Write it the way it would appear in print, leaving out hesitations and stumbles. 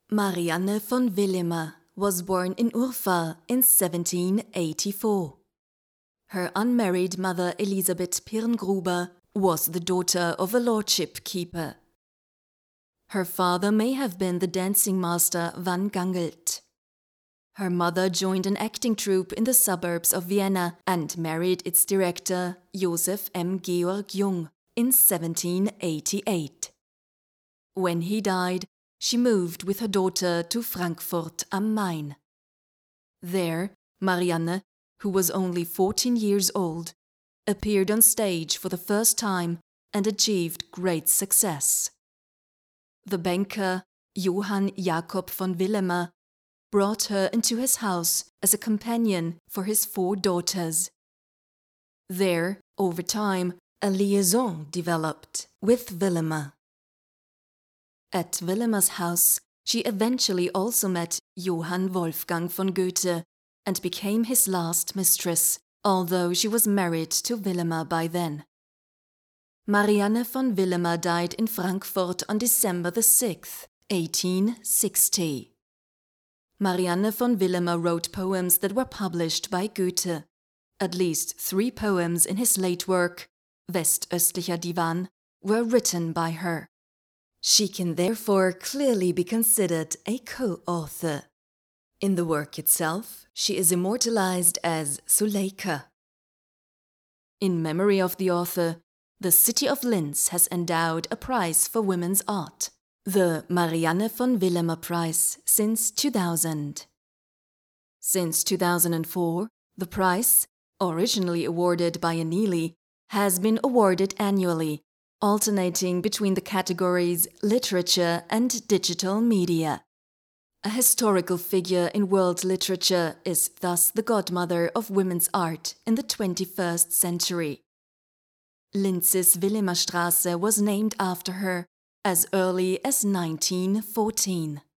Marianne von Villema was born in Urfahr in 1784. Her unmarried mother Elisabeth Pirngruber was the daughter of a lordship keeper. Her father may have been the dancing master Van Gangelt. Her mother joined an acting troupe in the suburbs of Vienna and married its director Joseph M. Georg Jung in 1788. When he died, she moved with her daughter to Frankfurt am Main. There, Marianne, who was only 14 years old, appeared on stage for the first time and achieved great success. The banker, Johann Jakob von Villema, brought her into his house as a companion for his 4 daughters. There, over time, a liaison developed with Villema. At Villema's house, she eventually also met Johann Wolfgang von Goethe and became his last mistress, although she was married to Villema by then. Marianne von Villema died in Frankfurt on December 6, 1860. Marianne von Villema wrote poems that were published by Goethe. At least 3 poems in his late work, Westöstlicher Divan, were written by her. She can therefore clearly be considered a co-author. In the work itself, she is immortalized as Suleika. In memory of the author, the city of Linz has endowed a prize for women's art, the Marianne von Villema Prize, since 2000. Since 2004, the prize, originally awarded biennially, has been awarded annually, alternating between the categories literature and digital media. A historical figure in world literature is thus the godmother of women's art in the 21st century. Linz's Villemastraße was named after her as early as 1914.